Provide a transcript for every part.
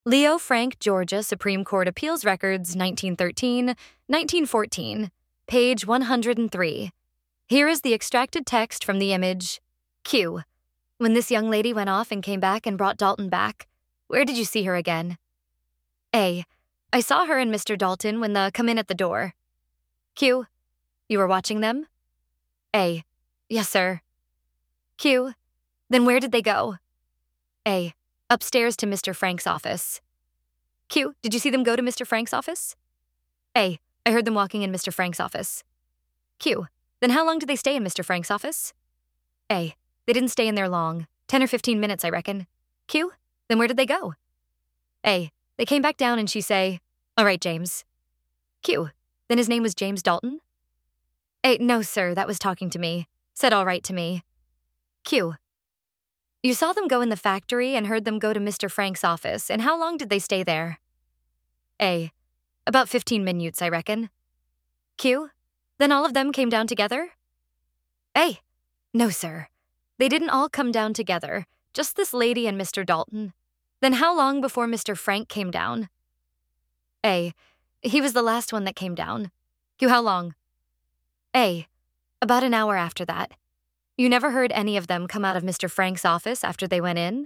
Leo Frank, Georgia, Supreme Court Appeals Records, 1913, 1914, page 103. Here is the extracted text from the image. Q. When this young lady went off and came back and brought Dalton back, where did you see her again? A. I saw her and Mr. Dalton when they come in at the door. Q. You were watching them? A. Yes, sir. Q. Then where did they go? A. Upstairs to Mr. Frank's office. Q. Did you see them go to Mr. Frank's office? A. I heard them walking in Mr. Frank's office. Q. Then how long did they stay in Mr. Frank's office? A. They didn't stay in there long. 10 or 15 minutes, I reckon. Q. Then where did they go? A. They came back down and she say, "All right, James." Q. Then his name was James Dalton? A. No, sir, that was talking to me. Said all right to me. Q. You saw them go in the factory and heard them go to Mr. Frank's office, and how long did they stay there? A. About 15 minutes, I reckon. Q. Then all of them came down together? A. No, sir. They didn't all come down together, just this lady and Mr. Dalton. Then how long before Mr. Frank came down? A. He was the last one that came down. Q. How long? A. About an hour after that. You never heard any of them come out of Mr. Frank's office after they went in?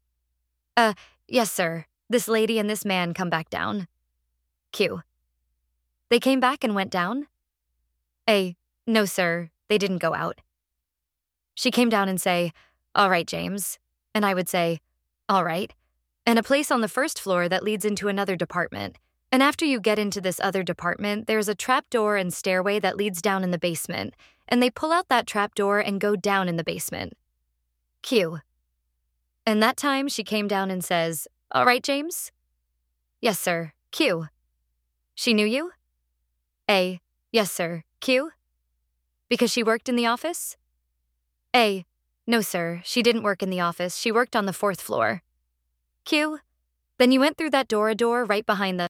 Yes, sir. This lady and this man come back down. Q. They came back and went down? A. No, sir. They didn't go out. She came down and say, "All right, James." And I would say, "All right." And a place on the first floor that leads into another department. And after you get into this other department, there's a trapdoor and stairway that leads down in the basement. And they pull out that trapdoor and go down in the basement. Q. And that time she came down and says, "All right, James?" Yes, sir. Q. She knew you? A. Yes, sir. Q. Because she worked in the office? A. No, sir. She didn't work in the office. She worked on the 4th floor. Q. Then you went through that door right behind the